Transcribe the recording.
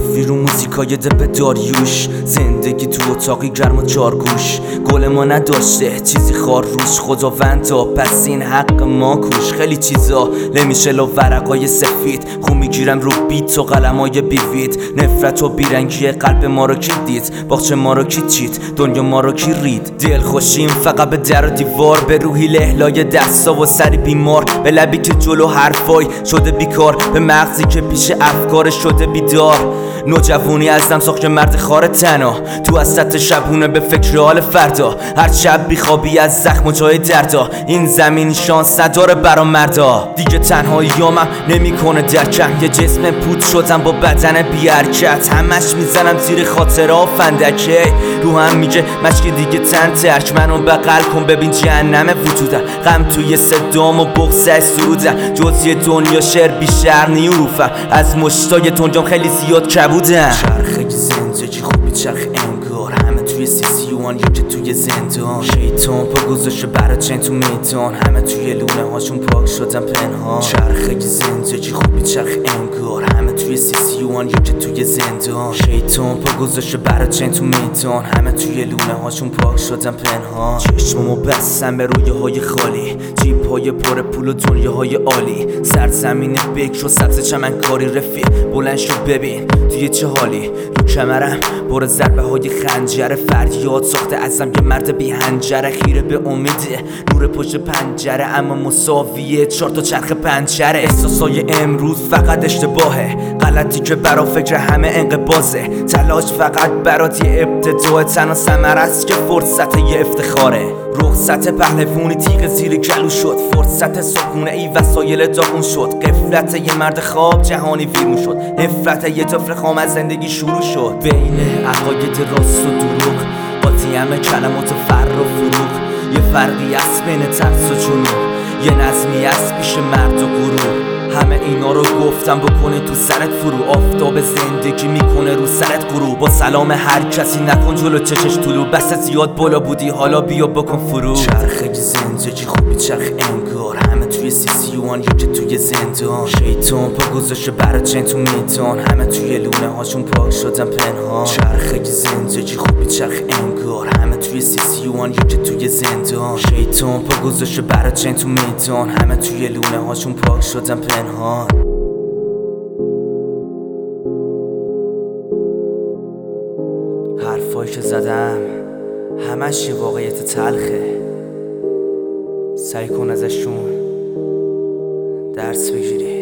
کافی رو موزیکای دپ داریوش، زندگی تو اتاقی گرم و چارگوش. گل ما نداشته چیزی خار روش، خداوندا پس این حق ما کوش. خیلی چیزا نمیشه لا ورقای سفید، خون میگیرم رو بیت و قلمای بیوید. نفرت و بیرنگی قلب ما رو کی دید، باغچه ما رو کی چید، دنیا ما رو کی رید. دل خوشیم فقط به در و دیوار، به روحی لهلای دستا و سری بیمار، به لبی که جلو حرفای شده بیکار، به مغزی که پیش افکار شده بیدار. نوجوانی ازم ساخت مرد خار تنها، تو وسط شبونه به فکر حال فردا. هر شب بیخوابی از زخم و جای دردا، این زمین شانس نداره برا مردا. دیگه تنهاییامم نمیکنه درکم، یه جسم پود شدم با بدن بی حرکت. همش میزنم زیر خاطره ها فندکه، رو هم میگه مشکی دیگه تن ترک. منو بغل کن ببین جهنم وجودم، غم توی صدام و بغض سرودم. جزی دنیا شعر بیشتر نیروفم، از مشتای تنجام خیلی زیاد کبودم. چرخه زندگی خوبی چرخ انگار، همه توی سیسیوان یکی توی زندان. شیطان پا گذاشته برا چند تو میدان، همه توی لونه هاشون پاک شدن پنهان. چرخه زندگی خوبی چرخ انگار، همه توی سیسیوان یکی توی زندان. شیطان پا گذاشته برا چند تو میدان، همه توی لونه هاشون پاک شدن پنهان. چشممو بستم به رویاهای خالی، جیب های پر پول و دنیاهای عالی. سرزمین بکر و سبز چمنکاری رفیق، بلند شو ببین توی چه حالی. رو کمرم پر ضربه های خنجر، فریاد ساخته ازم یه مرد بی هنجره. خیره به امیده نور پشت پنجره، اما مساویه 4 تا چرخ پنجره. احساسای امروز فقط اشتباهه، غلطی که برا فکر همه انقباضه. تلاش فقط برات یه ابتداء، تنها ثمره است که فرصت یه افتخاره. رخصت پهلوونی تیغ زیر گلو شد، فرصت صبحونه ای وسایل داغون شد. قفلت یه مرد خواب جهانی ویرون شد، نفرت یه طفل خام از زندگی شروع شد. بین عقاید راست و دروغ، قاطی همه کلمات فر و فروغ. یه فرقی است بین ترس و جنون، یه نظمی است پیش مرد و گروه. همه اینا رو گفتم بکنه تو سرت فرو، آفتاب زندگی میکنه رو سرت غروب. با سلام هر کسی نکن جلو چشش طلوع، بس زیاد بالا بودی حالا بیا بکن فرو. چرخه زندگی خوبی چرخ انگار، همه توی سیسیوان یکی توی زندان. شیطان پا گذاشته برا چند تو میدان، همه توی لونه هاشون پاک شدن پنهان. چرخه زندگی خوبی چرخ انگار، همه توی سیسیوان یکی توی زندان. شیطان پا گذاشته برا چند تو میدان، همه توی لونه هاشون پاک شدن پنهان. حرفایی که زدم همش یه واقعیت تلخه، سعی کن ازشون درس بگیری.